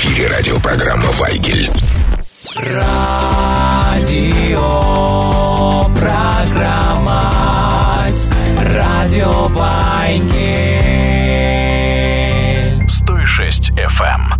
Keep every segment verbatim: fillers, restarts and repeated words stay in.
эфире радиопрограмма «Вайгель». Радио, программа «Радио Вайгель». сто шесть эф эм.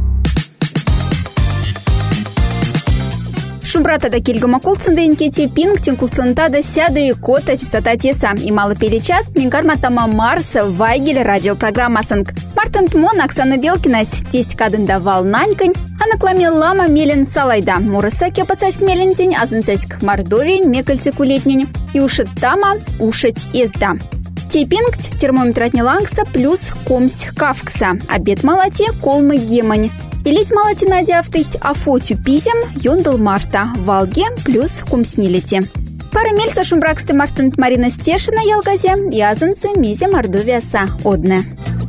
Шумбрата да кельгама кулцындайын кете пинг тин кулцында да сяда и кота частота теса. И мало перечас мингарма тама Марс Вайгель радиопрограммасынг. Мартын тмон Оксана Белкина тесть кадында волнанькань, а накламил лама мелен салайда. Мураса кепацаськ мелентень, азынцаськ мордовень, мекальцекулетнень. И ушит тама, ушить езда. Тейпингть термометратни лангса плюс комсь кавкса. Обед малате колмы гемань. Илить малати надявтыхть афотю пизем йондал марта. Валге плюс кумснилити. Пара мельса шумбраксты мартынт Марина Стешина ялгазе. Язынцы мезе мордовиаса одне.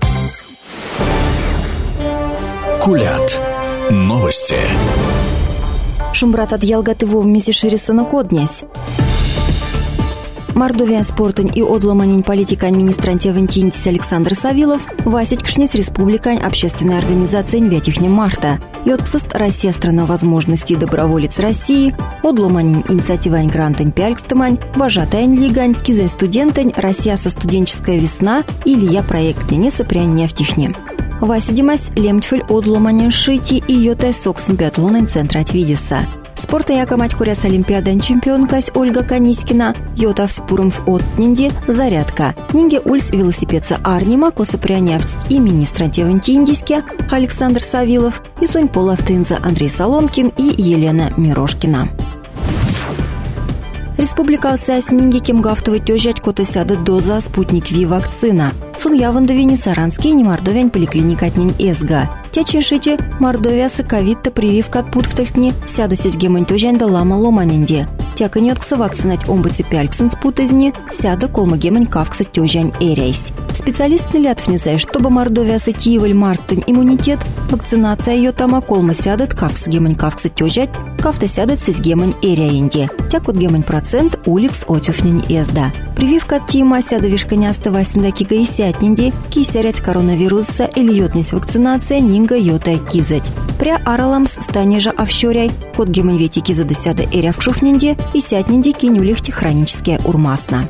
Кулят. Новости. Шумбрат от ялгаты вов мезе шерисана коднясь. Мордовия спортын и одломанин политика администрантивен тинтис Александр Савилов васить кшнес республикань общественной организации Нбятихне Марта. Йотксост Россия страна возможностей доброволец России, одломанин инициативань грантань пялькстымань, вожатайн лигань, кизань студентань, Россия со студенческая весна или я проектнине сопряння в тихне. Васидимась лемтфель одломанин шити и йотай соксын биатлонын центра от Видеса. Спорта яка мать хуряс олимпиадан чемпионкась Ольга Канискина, йотав спуром в отнинди зарядка. Нинге ульс велосипедца Арнима, косопрянявцт и министра Тевентиндиске Александр Савилов, и сонь полавтынза Андрей Соломкин и Елена Мирошкина. Республика сясь нинге кем гафтовый тёжать кота сяда доза спутник Ви вакцина. Сун явандовини саранский не мордовянь поликлиникатнин эсга. Тячешите Мордовия саковитта прививка от пут в тальтни сяда сесь гемань тёжань да лама ломанинде. Тяка не откса вакцинать омбыцы пяльксын с путызни сяда колма гемань кавкса тёжань эрейс. Специалист не лят внесай, чтобы Мордовия сатиеваль марстынь иммунитет, вакцинация ее тама колма сядат кавкс гемань кавкса тёжать, кавта сядат сесь гемань эрейнде. Тякут гемань процент уликс отюфнень эзда. Прививка от тима сяда вишканяста васинда кига и сятнинде, кисярять коронавируса или йотнись вакцинация нинга йотай кизать. Пря араламс станежа овщоряй, код гемань вети киза да сяда эря в кшуфнинде и сятнинде кинюлихти хронические урмасна.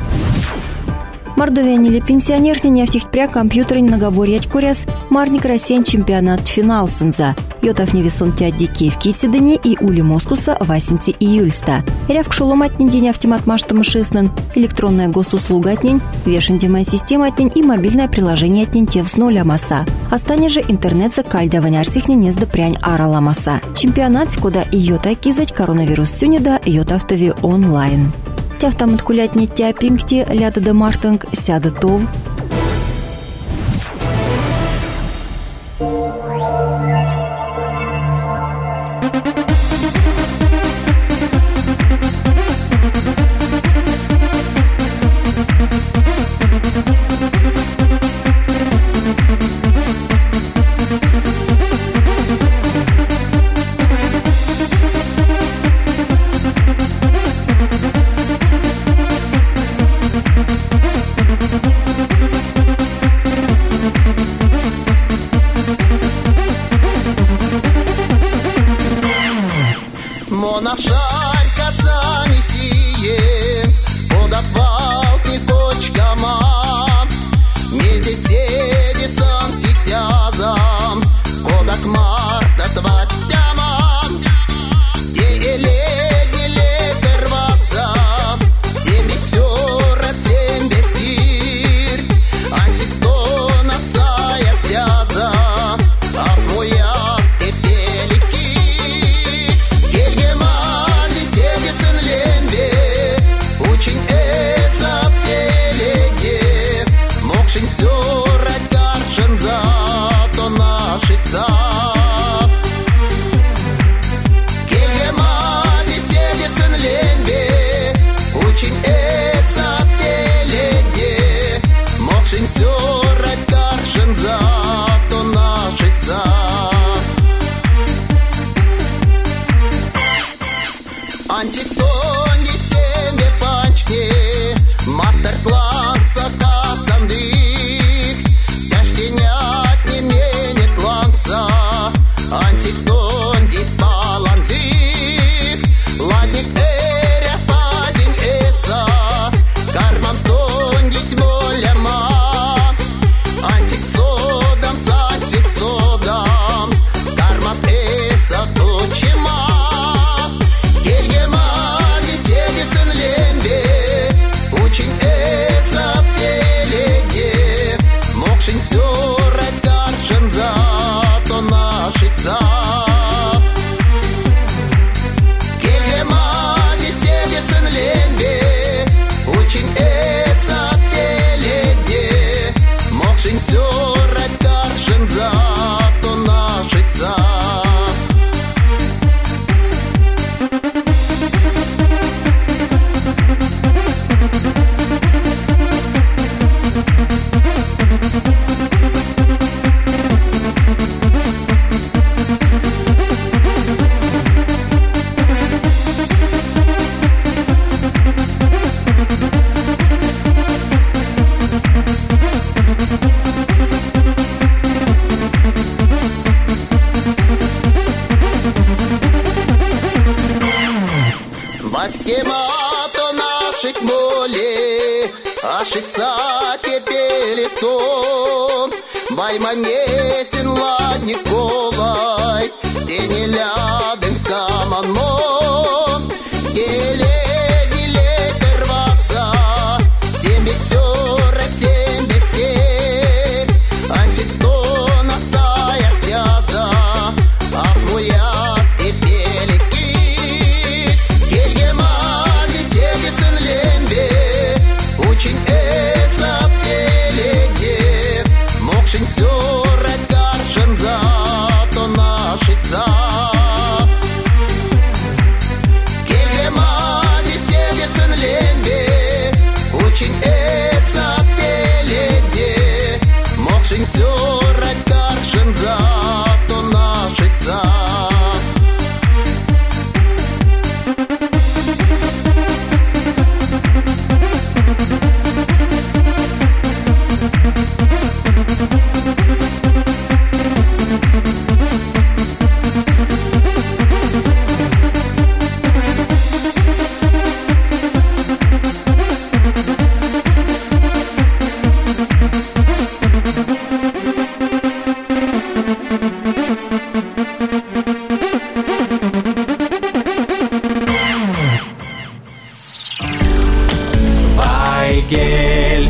Мордовянили пенсионерни нефтихт пря компьютерень наговорять куряс марник Россиян чемпионат финал сынза. Йотав невесон тядди Киевки седыне и ули Москуса восемнадцатого июльста. Ряв кшуломатнин день автомат маштам шестнен, электронная госуслуга отнень, вешендимая система отнень и мобильное приложение отнень тевс ноля маса. Остане же интернет за кальдавань арсихни незда прянь арала маса. Чемпионат, куда и йота кизать коронавирус сюнеда йотавтови онлайн. Тяфтам откулять не тяпингти, ляда да мартинг, сяда тов. Келгеман нашиться тебе летон. Байманетин лад Николай, тени ляден скаманмон. Еле не рваться, семь пятера тем бехтер. Антитона сая тяза, ахуя и пелики. Кельгемали севисен лембе, очень эца телеге. Мокшин тёра каршен за то нашица. Кельгемали севисен лембе, очень эца телеге. Мокшин тёра каршен за то нашица. Вайгель.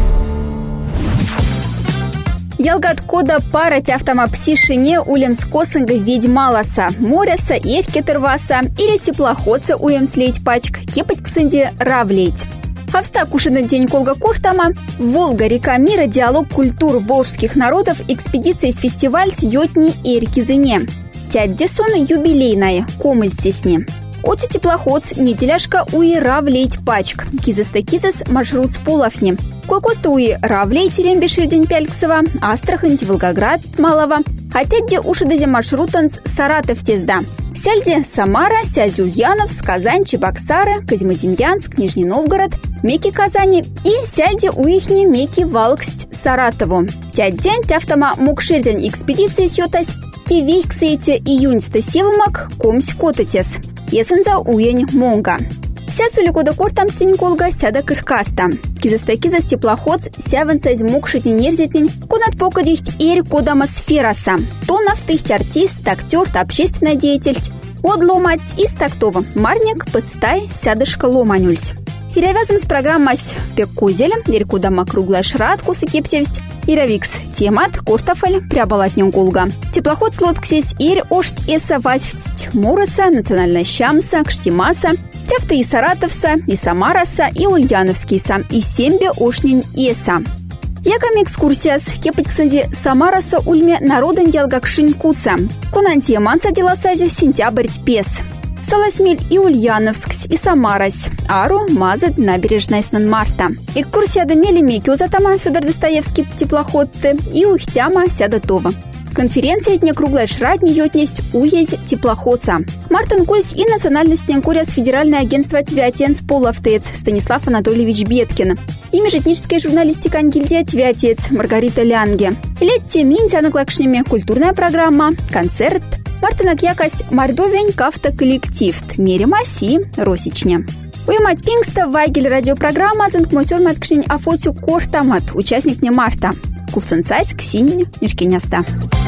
Ялгат кода пара тяфтама псишине улем скосынга ведьмаласа, моряса, эркетырваса или теплоходца уем слеять пачк, кепать ксынди равлеть. Авста кушаный день колга куртама, Волга, река мира, диалог культур волжских народов, экспедиция из фестиваль с йотни эркизыне. Тяддесон юбилейная, комы здесь не. Оти теплоходц, неделяшка уи равлеть пачк, кизас-то-кизас маршрут с половни. Койкоста уи равлеть рембешир день Пяльксова, Астрахань, Волгоград, Малова. Хотя где уши дозе маршрутанс Саратов тезда. Сяльде Самара, Сяльде Ульяновск, Казань, Чебоксары, Козьмодемьянск, Нижний Новгород, Меки Казани и Сяльде уихни Меки Валксть Саратову. Тядь день тяфтама мукширдень экспедиции сьотась кивейксейте июньста севымак комсь котетес. Есенза уень монга. Вся суликода кортам стеньколга сяда кыркаста. Кизастакизас теплоход сяванцаз мукшитни нерзитнин конат покадихть эр кодама сфераса. То нафтыхть артист, актер, общественная деятельность. Одломать из тактова марник подстай сядышка ломанюльсь. И рявязом с программой пеккузелем, дерькудама круглая шратку сыкепсевсть, и равикс темат кортофель прябалатнен гулга. Теплоход слотксись ир ошт эса вазьфтсть мураса, национальная щамса, кштимаса, тяфта и саратовса, и самараса, и ульяновскийса, и сембе ошнин эса. Якам экскурсияс, кепать ксанди самараса ульме народен ялгакшин куца. Конантия манца деласази сентябрь пес. Саласмель и Ульяновск, и Самарась, Ару, Мазет, набережная снан марта. Экскурсия до мели мекю затама Федор Достоевский теплоходты и ухтяма сядатова. Конференция дня круглая шрадни йотнесть уезь теплоходца. Мартин Кольс и национальностью Куряс Федеральное агентство Твятец Половтец Станислав Анатольевич Беткин. И межэтническая журналистика Ангельдия Твятец Маргарита Лянге. Летте минтя наклакшнями культурная программа, концерт, Мартинак якость мордовень кафта коллектив Мере Маси Росичня. Уймать пингста Вайгель радиопрограмма Зенкмосер Маткшин Афоцю Кортамат, участник не Марта. Кулценцайск, Синь, Нюркиняста.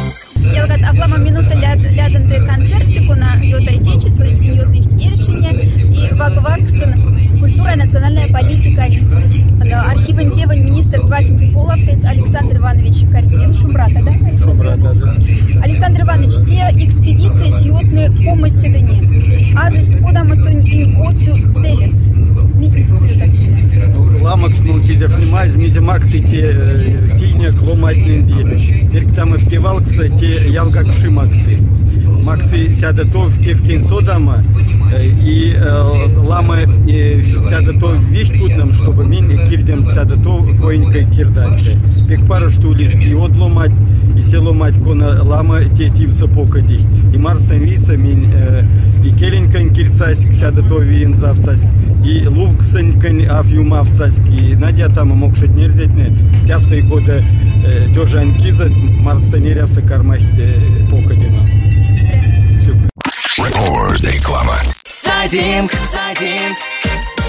Я вот афлама минута ляден ты концерт, тикуна йотай течи, своих сеньорных решения и вагвакстен культура и национальная политика. Архивен девань министр Двасинти Половтец Александр Иванович Карпилин Шумбрата, да? Шумбрата, да. Александр Иванович, те экспедиции съютные комости дани. А здесь куда мы сунь им отсю целец. Мисин сюжет. Ламакс, ну, кизев немаз, мизимакси, те тиня, кломатнин ди. Теперь там и втевалкса, те ялгакши макси. Макси сядатов стевкин содама, и ламы сядатов вишпутным, чтобы мин и кирдем сядатов коинкой кирдаче. Пекпара штулишь, и отломать, и селомать кона ламы те тивса покадих. И марстан виса мин и келенькан кирцасик сядатов вин завцасик. И лувксанькан афюмавцаски. Надя там мокшить нерзетне, тяфта и года тоже анкиза, марстанерявса кармахт покадина. Реклама. Садим, садим,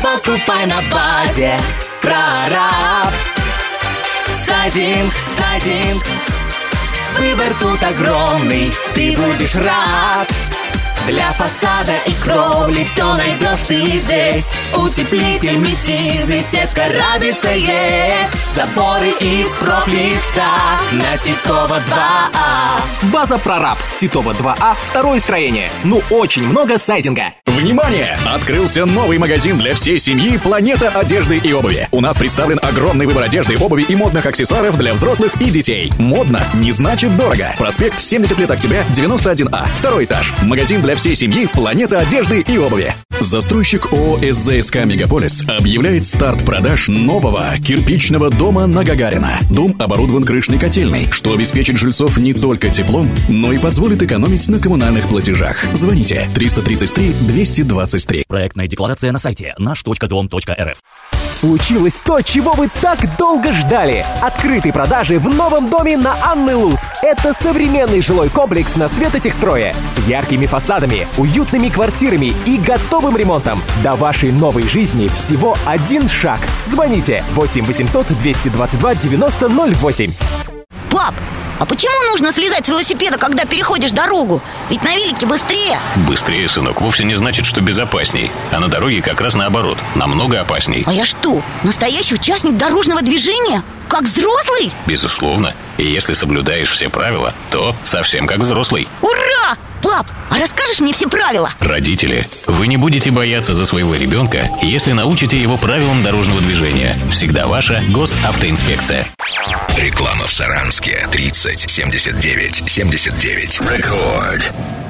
покупай на базе. Прораб. Сайдинг, сайдинг. Выбор тут огромный, ты будешь рад. Для фасада и кровли все найдешь ты здесь. Утеплитель метизы, сетка рабица есть. Заборы из проплиста на Титова два А. База Прораб. Титова два А, второе строение. Ну, очень много сайдинга. Внимание! Открылся новый магазин для всей семьи «Планета одежды и обуви». У нас представлен огромный выбор одежды, обуви и модных аксессуаров для взрослых и детей. Модно не значит дорого. Проспект семьдесят лет октября, девяносто один А, второй этаж. Магазин для всей семьи «Планета одежды и обуви». Застройщик ООО СЗСК «Мегаполис» объявляет старт продаж нового кирпичного дома на Гагарина. Дом оборудован крышной котельной, что обеспечит жильцов не только теплом, но и позволит экономить на коммунальных платежах. Звоните триста тридцать три двести двадцать три. Проектная декларация на сайте наш точка дом точка эр эф. Случилось то, чего вы так долго ждали. Открытые продажи в новом доме на Анны Луз. Это современный жилой комплекс на Светотехстрое с яркими фасадами, уютными квартирами и готовым ремонтом. До вашей новой жизни всего один шаг. Звоните восемь восемьсот двести двадцать два девяносто ноль восемь. Пап, а почему нужно слезать с велосипеда, когда переходишь дорогу? Ведь на велике быстрее. Быстрее, сынок, вовсе не значит, что безопасней. А на дороге как раз наоборот, намного опасней. А я что, настоящий участник дорожного движения? Как взрослый? Безусловно. И если соблюдаешь все правила, то совсем как взрослый. Ура! Пап, а расскажешь мне все правила? Родители, вы не будете бояться за своего ребенка, если научите его правилам дорожного движения. Всегда ваша госавтоинспекция. Реклама в Саранске. тридцать семьдесят девять семьдесят девять. Рекорд.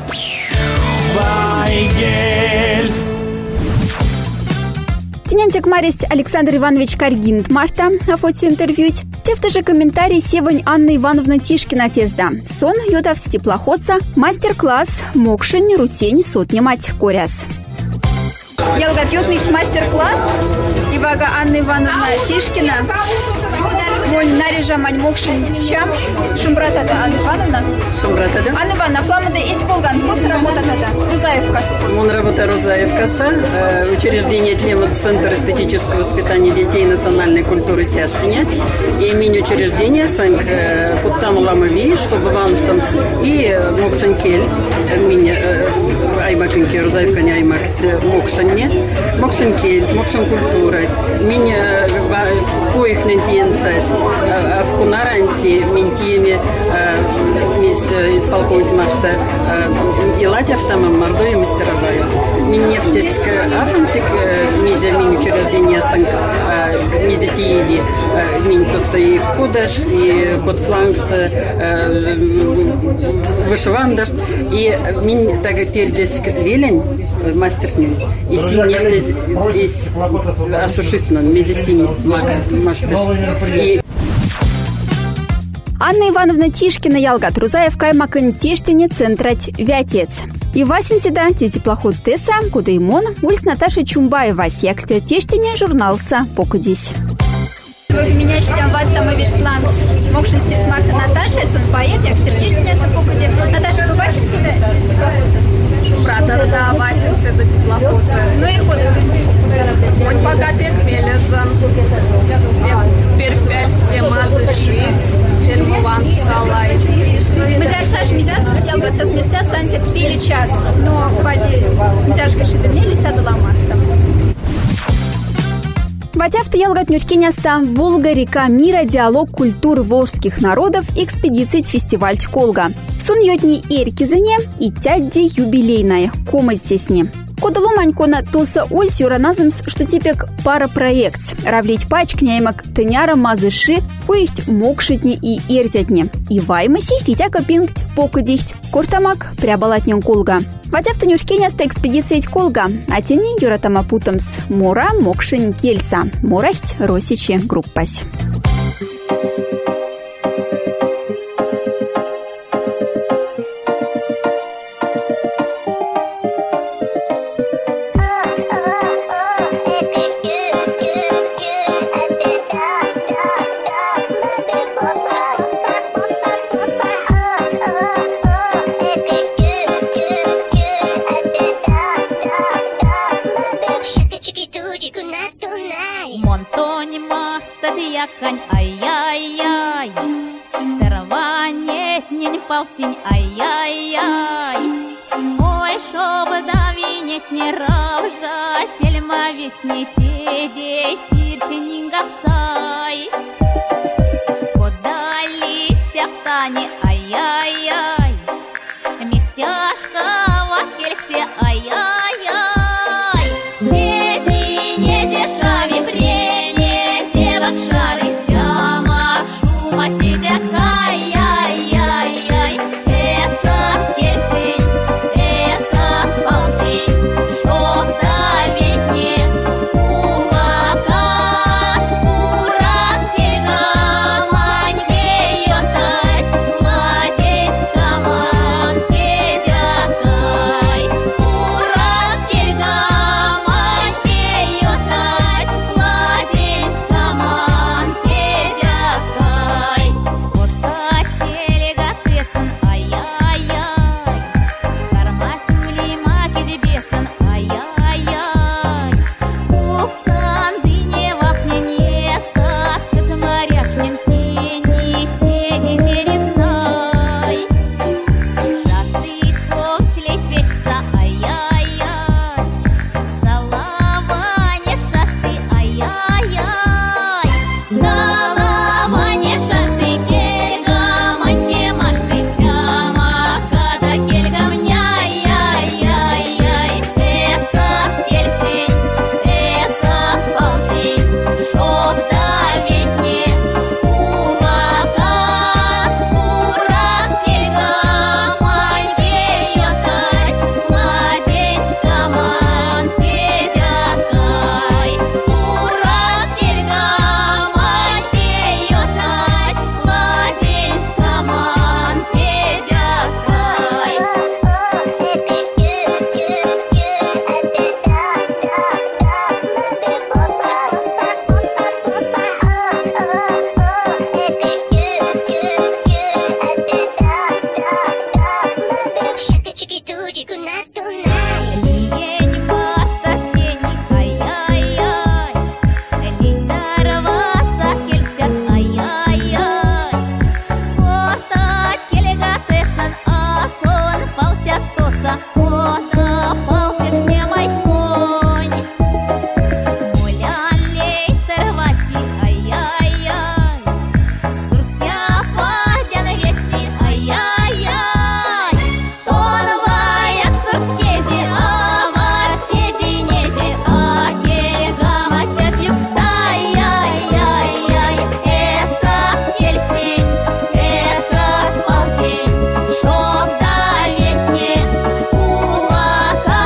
Вайгель. Тенянтик Маресть Александр Иванович Каргин Марта Афотию интервьють. Тефта же комментарий Севань Анна Ивановна Тишкина тезда. Сон йодав теплоходца. Мастер-класс Мокшень Рутень Сотня мать Коряс. Ялгатютный мастер-класс Ивага Анна Ивановна Тишкина. Вон нарежа мань Мокшень Щамс. Шумбратада Анна Ивановна. Шумбратада. Анна Ивановна, фламада из Волган. Мус работа тогда. Рузаевка. Мон работа Рузаевкаса. Учреждение Тлемот Центр эстетического воспитания детей национальной культуры Тяштине. И имени учреждения Санк Путтам Ламови, чтобы вам там и Мокшень Кель. Мини Аймакинки Рузаевка не Аймакс Мокшенне. Мокшень Кель, Мокшень культура. Мини Коих Нентиенцайс. В Кунаранти Ментиеме исполкует Махта и Латя в там Мордове мастеровая. Миннефтиск Афантик Мизя Мин учреждение Санк Мизитиеви Минтоса и Кудаш и Котфланкс Вышивандаш и Мин Тагатирдиск Вилень мастернин и Синнефтис из Асушиснан Мизисини Макс Машташ и Анна Ивановна Тишкина Ялгат Рузаев Каймакын Тештине Центрать Вятец. И Васинтида те теплоход Теса Кудаймон Ульс Наташа Чумбаева Секстя Тештине журналса Покудись. Вы меня считаем вас там и вид план Мокшин Стрит Марта Наташа, это он поэт, я Тештине Сапокуди. Наташа, вы Васинтида теплоходцы? Шумбрата, да, Васинтида теплоходцы. Ну и ходы. Хоть пока пекмелезан. Перфель, Емазы, Шиз. Сельмуван, Салай. Мы взяли Саша Мизяс, я говорю, с места Сансик пили час, но воде Мизяшка шедемели садала маста. Ватяфта ялгат нюркеняста Волга, река мира, диалог культур волжских народов, экспедиции фестиваль Колга. Сун йотни эркизене и тядди юбилейная, кома здесне. Кодалу манькона тоса ольс юраназымс, что тепек пара проект. Равлить пач княймак тыняра мазыши, поихть мокшитни и эрзятни. И ваймасихть и тяка пингть покудихть. Кортамак прябалатнен колга. Ватяфта нюркеняста экспедиция Колга. А тени юратама путамс мора мокшин кельса. Морахть росичи группась. Chicken вахнень полсень, ай-яй-яй. Ой, шоб давинет не равжа, сельма ведь не те действирте нингавсай. Куда листья встане, ай-яй-яй. Местяшка в кельте, ай-яй-яй. Седи не дешави прение, зевак шары тяма, шума тедя, ай-яй-яй-яй. Эса кельтень, эса ползень, шоб давить не кулака. Урак кельга маньке йотась, младенец каман тедя кай. Урак кельга маньке йотась, младенец каман тедя кай. Вот так кельга тесын, ай-яй-яй. Карматули маки дебесын, ай-яй-яй. Ухтан дыне вахне не сад, кыт моряшнин тени седи зерестай. Шаты ковслить веться, ай-яй-яй. Салаване шашты, ай-яй-яй. Салаване шашты, кельга маньке машты тяма, када кельга мне, ай-яй-яй-яй. Эса кельтень, эса ползень, шоб давить не кулака. Урак кельга маньке йотась, младенец каман тедя кай. Урак кельга маньке йотась, младенец каман тедя кай. Лиень бата тени, ай-яй-яй. Литарва сахельсят, ай-яй-яй. Кота кельга тесан, а сон полсят тоса. Кота полсят не май конь. Молян лейтер ватки, ай-яй-яй. Суркся падян ветки, ай-яй-яй. Тон ваяк сурскези, авар сединези, а кельга матят юкстай, ай-яй-яй. Эса кельтень, эса ползень, шоб давить не кулака.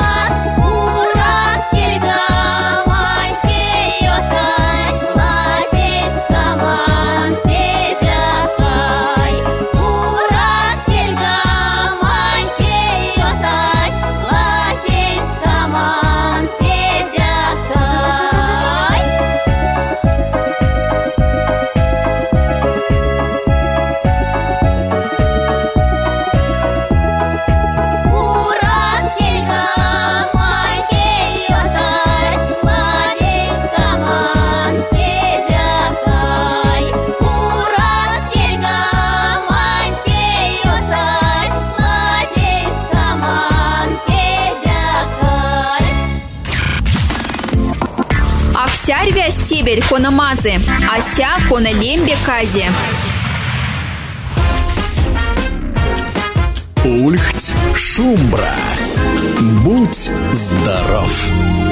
Урак кельга маньке йотась, младенец каман тедя кай. Урак кельга маньке йотась, младенец каман тедя кай. Урак кельга маньке йотась, младенец каман тедя кай. Урак кельга маньке йотась, младенец каман тедя кай. Овсярвя стебель кона мазы, ася кона лембе кази. Ульхть Шумбра. Будь здоров.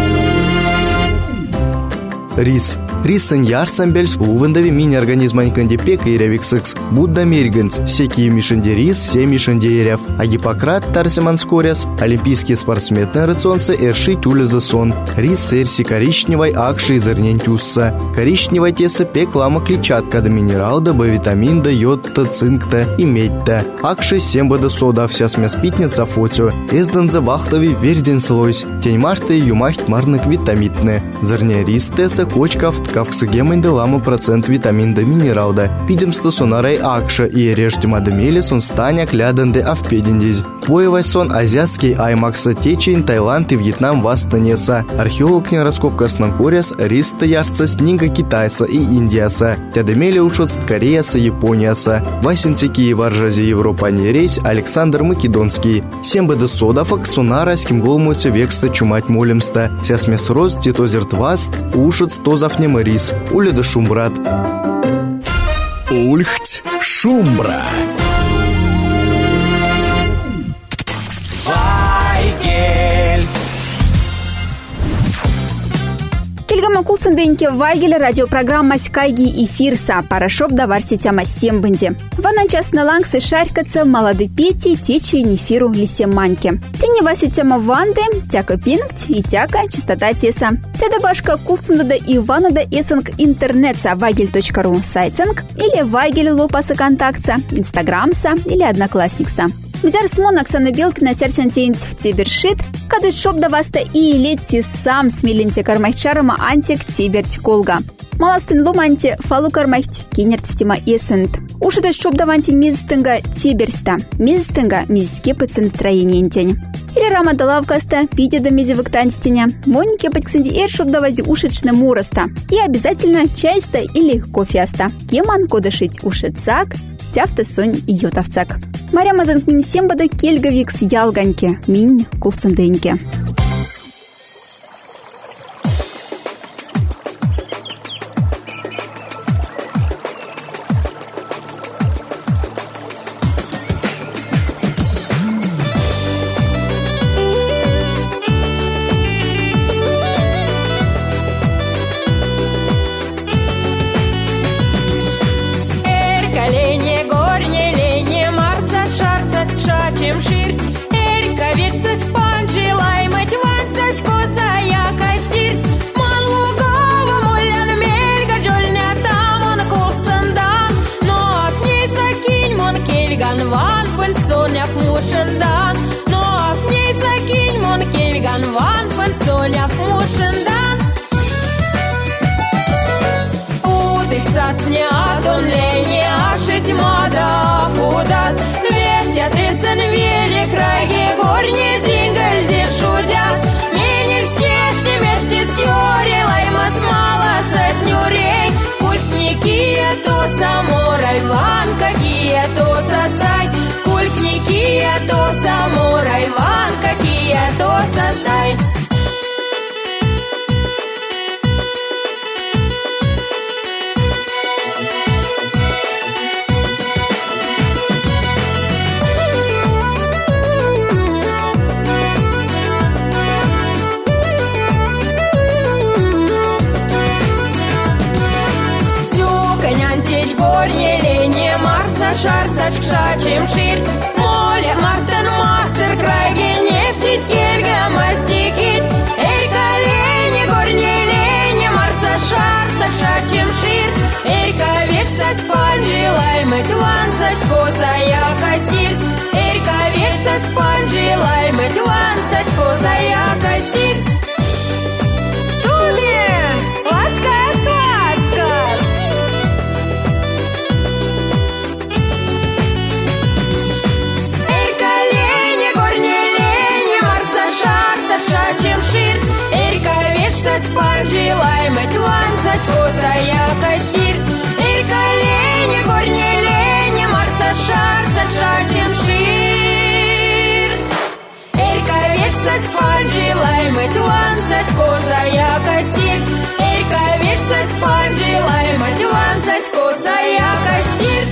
Рис. Риssen ярсамбельс увендави мини-организмань кандипек и ревиксекс Будда миргенс, секи мишенде рис, се мишенде ерев. А Гиппократ тарсиман скоряс, олимпийские спортсмены рационсы эрши тюлеза сон. Рис эрси коричневой акши зернентюсса. Коричневой теса пек лама клетчатка да минерал да б витамин да йод да цинк да и медь да. Акши семба да сода вся смес питница фотио. Эздан за вахтови верден слойс. Тень марты юмахт марнак витамитны. Зерня рис теса кочка в кавксыгемын деламы процент витамин да минералда. Пидемсты сонарай акша и рештимадемели сон станяк ляданды авпединдиз. Поевай сон азиатский аймакса течень Таиланд и Вьетнам вастанеса. Археолог не раскопкасным коряс риста ярца снега Китайса и Индияса. Тядемели ушат Кореяса Японияса. Васенцики и варжази Европа не рейс Александр Македонский. Сембеда содафак сонарайским голмуце векста чумать молимста. Сясмес роз титозерт васт ушат стозафнем рис. Уледа шумбрат. Ульхть шумбра. Кельгама кулценденьке Вайгель радиопрограмма «Скайги эфирса» парашоп давар сетяма сембенде. Ванан частна лангсы шарькаться молоды пети течи нефиру лисеманьке. Тени васетяма ванды, тяка пинкт и тяка частота теса. Теда башка кулцендада и ванада эсэнг интернетса вайгель точка ру сайтсэнг или вайгель лопаса контактса, инстаграмса или одноклассникса. Мизар смон Оксана Белкина серсентейнт тибершит, кады шоп даваста и летти сам смеленте кармайчарама антик тиберти колга. Маластын ломанте фалу кармайхт кинерт в тема эсент. Ушида шоп даванте мизстынга тиберста, мизстынга мизиске пыцы настроение интень. Или рама далавкаста, пидя до мизи вактанстиня, моньке патьксенди эр шоп давази ушечна муроста. И обязательно чайста или кофеаста. Кеман кодашить ушецак, тяфта сонь и йотавцак. Маря мазанк мин сембада кельгавикс ялганьке, мин кулценденьке. Шачем шир, моле мартен мастер крайге нефтит кельга мастикит. Эй, колени, горне лени, марса шарса шачем шир. Эй, ковешься спанжи, лаймыть ванса скоса я костирс. Эй, ковешься спанжи, лаймыть ванса скоса я костирс. Тули, лаская сладка. Шачем шир, эрка вешься спанжи, лаймать ванса скоса я костирс. Эрка лени, горне лени, марса шарса шачем шир. Эрка вешься спанжи, лаймать ванса скоса я костирс. Эрка вешься спанжи, лаймать ванса скоса я костирс.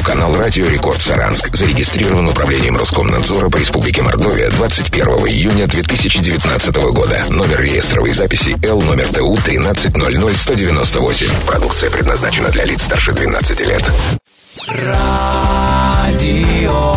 Радиоканал «Радио Рекорд Саранск» зарегистрирован Управлением Роскомнадзора по Республике Мордовия двадцать первого июня две тысячи девятнадцатого года. Номер реестровой записи Л номер Т У тринадцать ноль ноль сто девяносто восемь. Продукция предназначена для лиц старше двенадцати лет. Радио